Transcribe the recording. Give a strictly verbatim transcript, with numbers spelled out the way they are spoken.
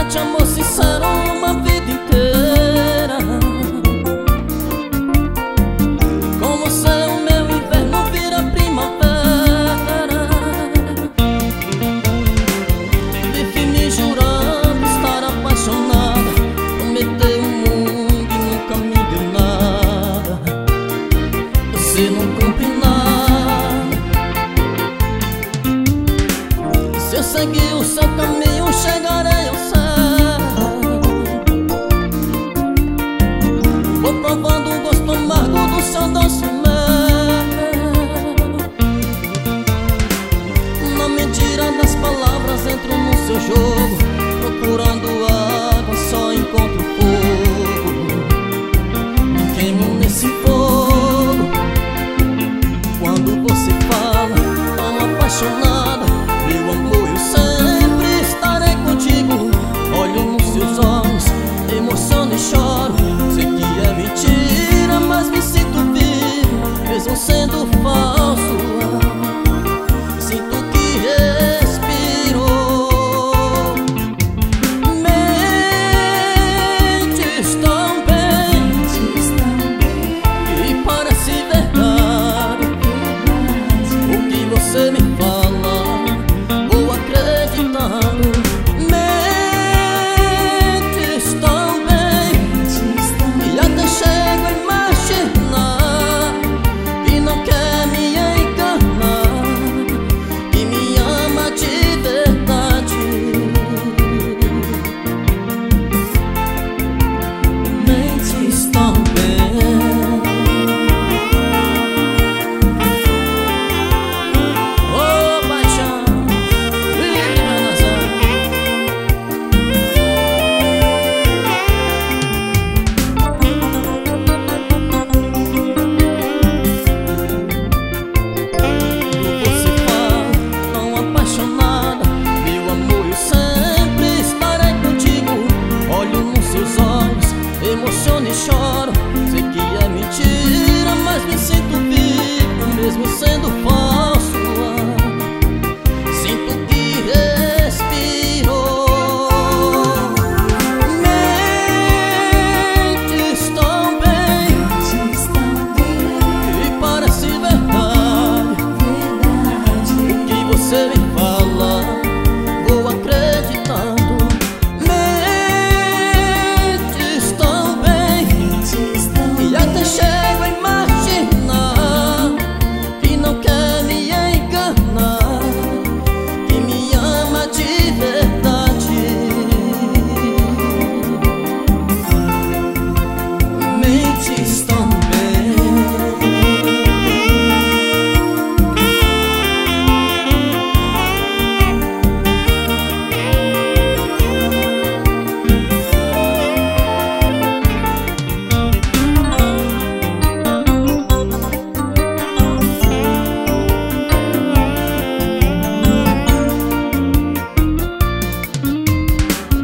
promete amor sincero uma vida inteira. Com você o meu inverno vira primavera. Vive me jurando estar apaixonada, prometeu o mundo e nunca me deu nada. Você não cumpre nada. Se eu seguir o seu caminho, chegarei ao céu. Vou provando o gosto amargo do seu doce mel. Na mentira das palavras entro no seu jogo, procurando água só encontro fogo. Me queimo nesse fogo. Quando você fala tão apaixonada, meu amor, eu sempre estarei contigo. Olho nos seus olhos, emociono e choro. Sei que é mentira, mas me sinto vivo, mesmo sendo falso. Sinto que respiro. Mentes tão bem, e parece verdade o que você me fala. Vou acreditando. Mentes tão bem, e até chego a imaginar que não quer me enganar, que me ama de verdade. Mentes tão bem. Ô paixão, vive meu coração. Você fala tão apaixonada, meu amor, eu sempre estarei contigo. Olho nos seus olhos, emociono e choro. Sei que é mentira, mas me sinto vivo, mesmo sendo falso. Sinto que respiro. Mentes tão bem, e parece verdade o que você me fala. Vou acreditando. Mentes tão bem, e até chego a imaginar que não quer me enganar, que me ama de verdade. Mentes